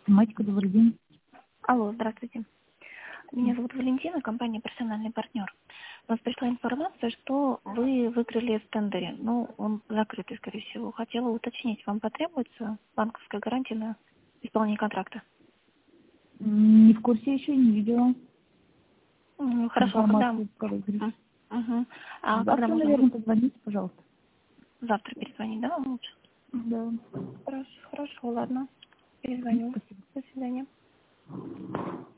Матика, добрый день. Алло, здравствуйте. Меня зовут Валентина, компания «Персональный партнер». У нас пришла информация, что вы выиграли в тендере. Ну, он закрытый, скорее всего. Хотела уточнить, вам потребуется банковская гарантия на исполнение контракта? Не в курсе еще, не видела Хорошо, а когда... информацию про игры. Мгм. А когда Завтра, можно наверное, позвоните, пожалуйста. завтра перезвонить, да, вам лучше? Да. Хорошо, ладно. Перезвоню. Спасибо. До свидания.